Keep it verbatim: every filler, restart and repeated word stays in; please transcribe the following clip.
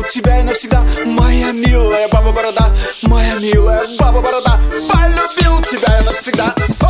тебя и навсегда. Моя милая баба-борода, моя милая баба-борода, полюбил тебя и навсегда.